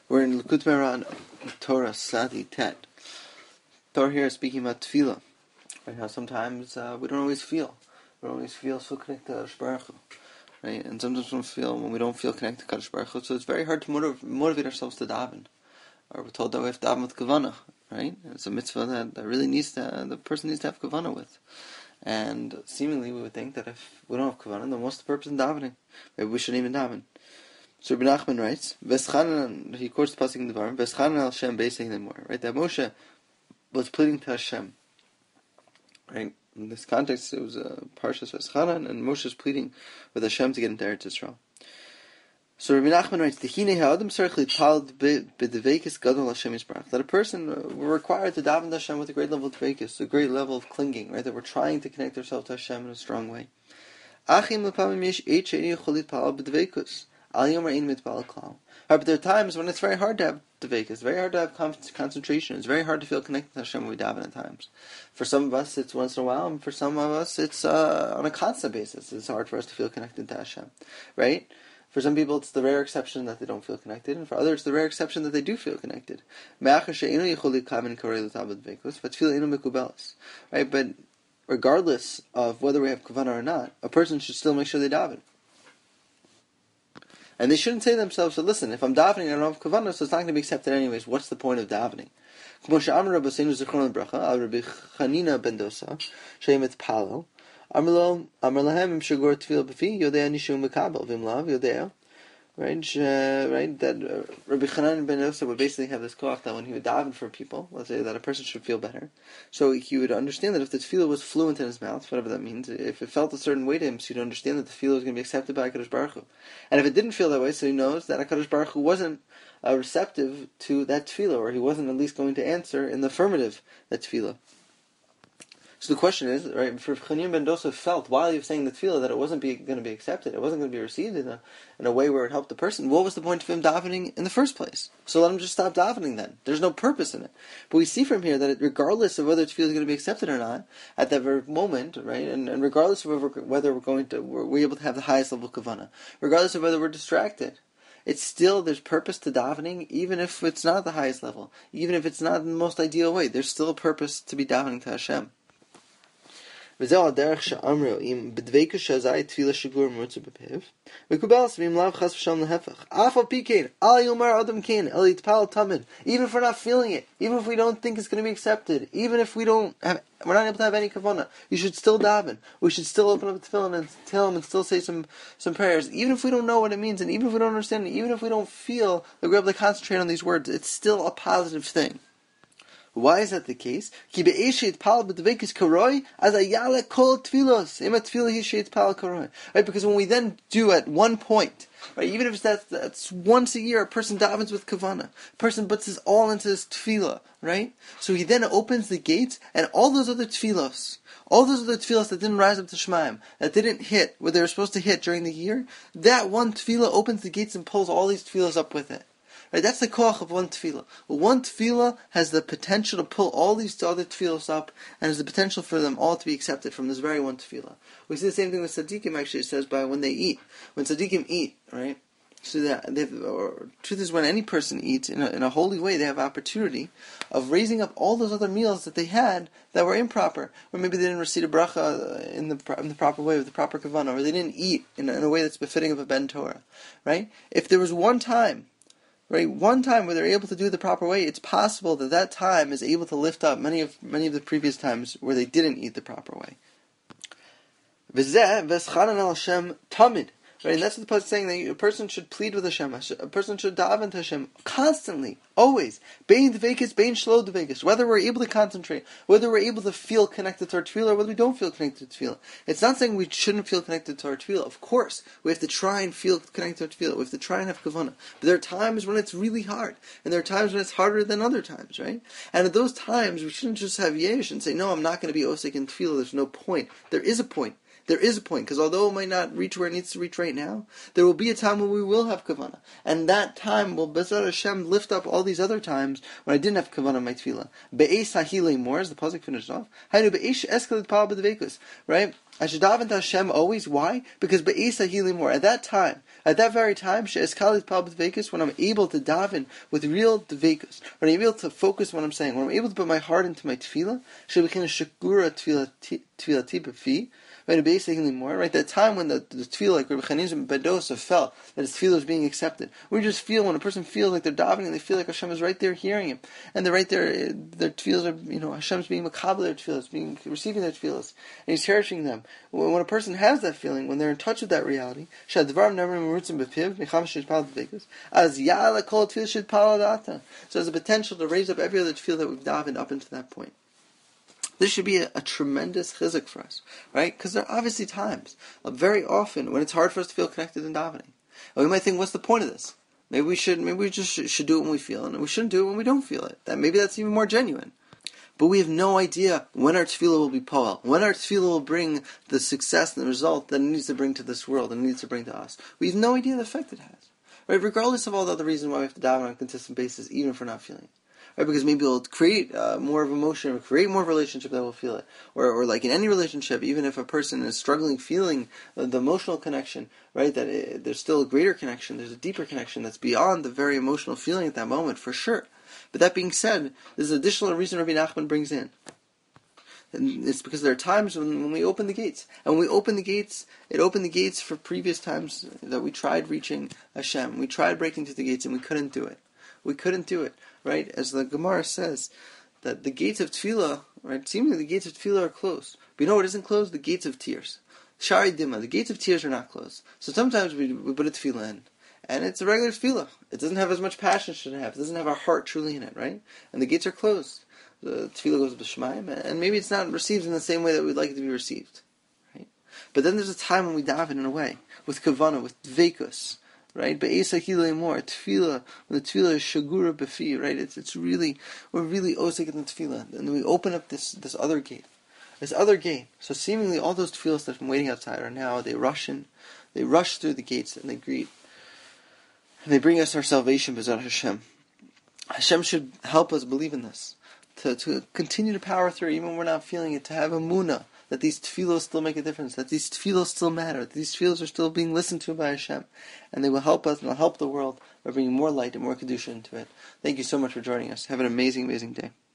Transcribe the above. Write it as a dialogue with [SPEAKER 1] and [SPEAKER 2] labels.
[SPEAKER 1] We're in Likutei Moharan, Torah Sadi Tet. Torah here is speaking about tefillah. Right? How sometimes we don't always feel. We don't always feel so connected to Kadosh Baruch Hu. Right? And sometimes when we don't feel connected to Kadosh Baruch Hu, so it's very hard to motivate ourselves to daven. Or we're told that we have to daven with kavanah. Right? And it's a mitzvah that really the person needs to have kavanah with. And seemingly we would think that if we don't have kavanah, then what's the purpose in davening? Maybe we shouldn't even daven. So Rabbi Nachman writes, he quotes the pasuk in Devarim, Veschanan al Hashem basing them more. Right? That Moshe was pleading to Hashem. Right? In this context, it was a Parshas Veschanan, and Moshe is pleading with Hashem to get into Eretz Yisrael. So Rabbi Nachman writes, that a person we're required to daven to Hashem with a great level of dveikis, a great level of clinging, right? That we're trying to connect ourselves to Hashem in a strong way. But there are times when it's very hard to have dveikis, it's very hard to have concentration, it's very hard to feel connected to Hashem when we daven at times. For some of us it's once in a while, and for some of us it's on a constant basis. It's hard for us to feel connected to Hashem, right? For some people it's the rare exception that they don't feel connected, and for others it's the rare exception that they do feel connected. Right? But regardless of whether we have kavanah or not, a person should still make sure they daven. And they shouldn't say to themselves, so listen, if I'm davening and I don't have kavanah, so it's not going to be accepted anyways. What's the point of davening? Rabbi Chanina ben Dosa, she'emet palel, amar lahem im shagor tefillah b'fi, yodea nishu mekabel, v'imlav yodea. Right, that Rabbi Chanina ben Dosa would basically have this koach that when he would daven for people, let's say that a person should feel better, so he would understand that if the tefillah was fluent in his mouth, whatever that means, if it felt a certain way to him, so he'd understand that the tefillah was going to be accepted by HaKadosh Baruch Hu. And if it didn't feel that way, so he knows that HaKadosh Baruch Hu wasn't receptive to that tefillah, or he wasn't at least going to answer in the affirmative that tefillah. So the question is, right, if Chanina ben Dosa felt while he was saying the tefillah that it wasn't going to be accepted, it wasn't going to be received in a way where it helped the person, what was the point of him davening in the first place? So let him just stop davening then. There's no purpose in it. But we see from here that regardless of whether tefillah is going to be accepted or not, at that very moment, right, and regardless of whether we're able to have the highest level of kavanah, regardless of whether we're distracted, it's still, there's purpose to davening, even if it's not the highest level, even if it's not in the most ideal way, there's still a purpose to be davening to Hashem. This is the even if we're not feeling it, even if we don't think it's going to be accepted, even if we're not able to have any kavanah, you should still daven. We should still open up the tefillin and tell him and still say some prayers, even if we don't know what it means, and even if we don't understand it, even if we don't feel that we're able to concentrate on these words, it's still a positive thing. Why is that the case? Right, because when we then do at one point, right, even if that's once a year, a person davens with kavanah, a person puts this all into this tefillah, right? So he then opens the gates, and all those other tefillos that didn't rise up to Shemaim, that didn't hit what they were supposed to hit during the year, that one tefillah opens the gates and pulls all these tefillos up with it. Right, that's the koach of one tefillah. One tefillah has the potential to pull all these other tefillahs up, and has the potential for them all to be accepted from this very one tefillah. We see the same thing with tzaddikim. Actually, it says by when they eat, when tzaddikim eat, right? So that truth is, when any person eats in a holy way, they have opportunity of raising up all those other meals that they had that were improper, or maybe they didn't receive a bracha in the proper way with the proper kavanah, or they didn't eat in a way that's befitting of a ben Torah, right? If there was one time where they're able to do it the proper way, it's possible that time is able to lift up many of the previous times where they didn't eat the proper way. Right, and that's what the pasuk is saying, that a person should plead with Hashem, a person should daven to Hashem constantly, always. Bein dveikis, bein shlo dveikis. Whether we're able to concentrate, whether we're able to feel connected to our tefillah, or whether we don't feel connected to tefillah. It's not saying we shouldn't feel connected to our tefillah. Of course, we have to try and feel connected to our tefillah. We have to try and have kavanah. But there are times when it's really hard, and there are times when it's harder than other times, right? And at those times, we shouldn't just have yesh and say, no, I'm not going to be osik in tefillah. There's no point. There is a point. There is a point, because although it might not reach where it needs to reach right now, there will be a time when we will have kavanah. And that time will, B'ezras Hashem, lift up all these other times when I didn't have kavanah in my tefillah. Be'ez hahilei more, as the pasuk finished off. Hainu be'ez eskelet pal b'dveikus. Right? I should daven to Hashem always. Why? Because be'ez hahilei more. At that time, at that very time, she'eskalet pal b'dveikus, when I'm able to daven with real dveikus, when I'm able to focus on what I'm saying, when I'm able to put my heart into my tefillah, she'bechin shakura tefillati b'fi. Right, basically more, right? That time when the tefillah, like Rabbi Chanina ben Dosa, felt that his tefillah was being accepted. We just feel, when a person feels like they're davening, they feel like Hashem is right there hearing him. And they're right there, their tefillahs are, Hashem's being makabel their tefillahs, receiving their tefillahs, and He's cherishing them. When a person has that feeling, when they're in touch with that reality, as so there's a potential to raise up every other tefillah that we've davened up into that point. This should be a tremendous chizuk for us, right? Because there are obviously times, very often, when it's hard for us to feel connected in davening. And we might think, what's the point of this? Maybe we just should do it when we feel it, and we shouldn't do it when we don't feel it. Maybe that's even more genuine. But we have no idea when our tefillah will be poel, when our tefillah will bring the success and the result that it needs to bring to this world and it needs to bring to us. We have no idea the effect it has, right? Regardless of all the other reasons why we have to daven on a consistent basis, even if we're not feeling it. Right, because maybe it'll create more of emotion, or create more of a relationship that will feel it. Or like in any relationship, even if a person is struggling feeling the emotional connection, right, that there's still a greater connection, there's a deeper connection that's beyond the very emotional feeling at that moment, for sure. But that being said, there's an additional reason Rabbi Nachman brings in. And it's because there are times when we open the gates. And when we open the gates, it opened the gates for previous times that we tried reaching Hashem. We tried breaking through the gates and we couldn't do it. We couldn't do it, right? As the Gemara says, that the gates of tefillah, right? Seemingly the gates of tefillah are closed. But you know what isn't closed? The gates of tears. Shari Dima, the gates of tears are not closed. So sometimes we put a tefillah in, and it's a regular tefillah. It doesn't have as much passion as it should have. It doesn't have our heart truly in it, right? And the gates are closed. The tefillah goes up to Shemaim, and maybe it's not received in the same way that we'd like it to be received, right? But then there's a time when we daven in a way, with kavanah, with dveikus, right? Be'esa hilei more, tefillah, when the tefillah is shagura b'fi, right? It's really, we're really osik in the tefillah. And then we open up this other gate. This other gate. So seemingly all those tefillahs that have been waiting outside are now, they rush through the gates and they greet. And they bring us our salvation, B'ezras Hashem. Hashem should help us believe in this. To continue to power through, even when we're not feeling it, to have emunah, that these tefillos still make a difference, that these tefillos still matter, that these tefillos are still being listened to by Hashem, and they will help us and will help the world by bringing more light and more kedusha into it. Thank you so much for joining us. Have an amazing, amazing day.